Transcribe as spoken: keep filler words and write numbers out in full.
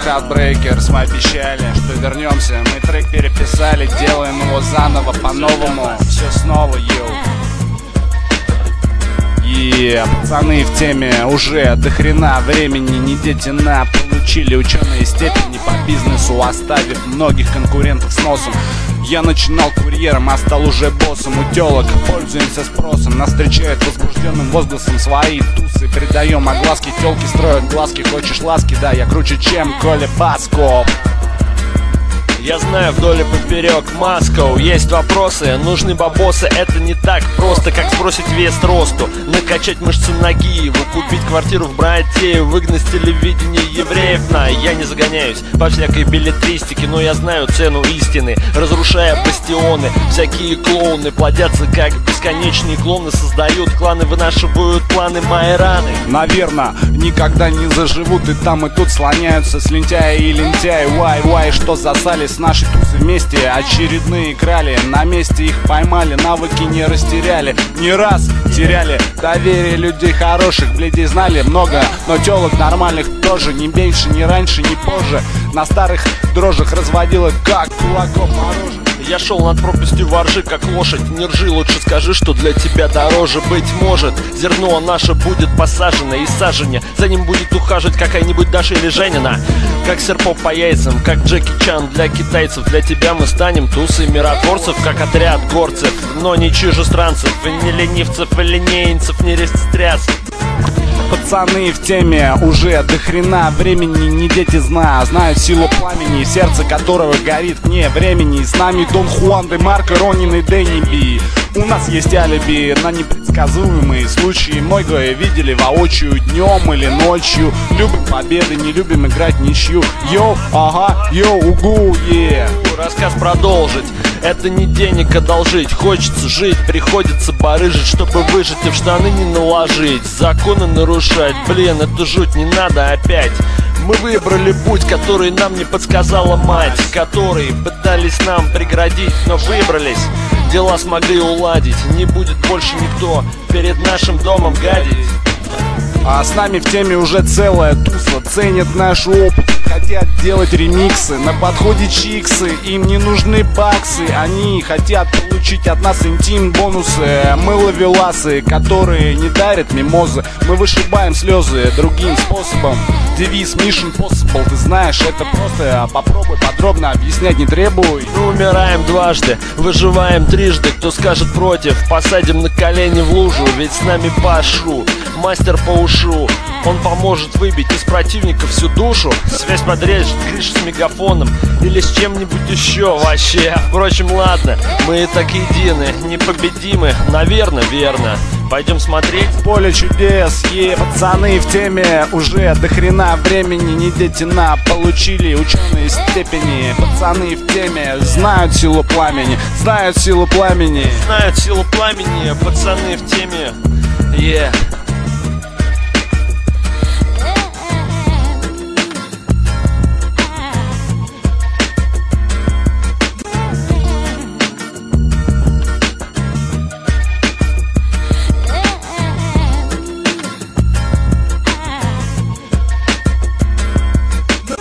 Heartbreakers, мы обещали, что вернемся. Мы трек переписали, делаем его заново, по-новому. Все снова, йоу. И пацаны в теме уже до хрена времени, не дети на. Получили ученые степени по бизнесу, оставив многих конкурентов с носом. Я начинал курьером, а стал уже боссом. У телок пользуемся спросом. Нас встречают возбужденным возгласом свои тусы. Придаем огласки, телки строят глазки. Хочешь ласки? Да, я круче, чем Коля Басков. Я знаю вдоль и поперек Москву. Есть вопросы, нужны бабосы. Это не так просто, как сбросить вес росту, накачать мышцы ноги, купить квартиру в Братею, выгнать с телевидения евреев на. Я не загоняюсь по всякой беллетристике, но я знаю цену истины. Разрушая бастионы, всякие клоуны плодятся как бесконечные клоны. Создают кланы, вынашивают планы Майраны. Наверно, никогда не заживут. И там и тут слоняются слюнтяи и лентяи. Вай-вай, что засали с нашей тусы вместе. Очередные крали, на месте их поймали. Навыки не растеряли, не раз теряли доверие людей хороших. Блядей знали много, но телок нормальных тоже. Не меньше, не раньше, не позже. На старых дрожжах разводила как кулаком мороженое. Я шел над пропастью воржи, как лошадь. Не ржи, лучше скажи, что для тебя дороже. Быть может, зерно наше будет посажено и сажене. За ним будет ухаживать какая-нибудь Даша или Женина. Как серпов по яйцам, как Джеки Чан для китайцев. Для тебя мы станем тусой миротворцев, как отряд горцев, но не чужестранцев, и не ленивцев, и линейцев, не рестрясов. Пацаны в теме уже до хрена времени, не дети зна. Знают силу пламени, сердце которого горит вне времени. С нами Дон Хуан де Марко, Ронин и Дэнни Би. У нас есть алиби на непредсказуемые случаи. Многое видели воочию днем или ночью. Любим победы, не любим играть ничью. Йоу, ага, йоу, угу, е. Рассказ продолжить. Это не денег одолжить. Хочется жить, приходится барыжить, чтобы выжить и в штаны не наложить. Законы нарушать, блин, это жуть, не надо опять. Мы выбрали путь, который нам не подсказала мать, который пытались нам преградить, но выбрались. Дела смогли уладить, не будет больше никто перед нашим домом гадить. А с нами в теме уже целая туса. Ценят наш опыт, хотят делать ремиксы. На подходе чиксы, им не нужны баксы. Они хотят получить от нас интим-бонусы. Мы ловеласы, которые не дарят мимозы. Мы вышибаем слезы другим способом. Девиз Mission Possible, ты знаешь, это просто попробуй, подробно объяснять не требуй. Мы умираем дважды, выживаем трижды. Кто скажет против, посадим на колени в лужу. Ведь с нами Пашу, мастер по ушу. Он поможет выбить из противника всю душу. Связь подрежет Гриша с мегафоном или с чем-нибудь еще вообще. Впрочем, ладно, мы и так едины, непобедимы, наверное, верно. Пойдем смотреть поле чудес. Е, пацаны в теме уже до хрена времени, не дети на. Получили ученые степени. Пацаны в теме знают силу пламени, знают силу пламени, знают силу пламени. Пацаны в теме, е yeah.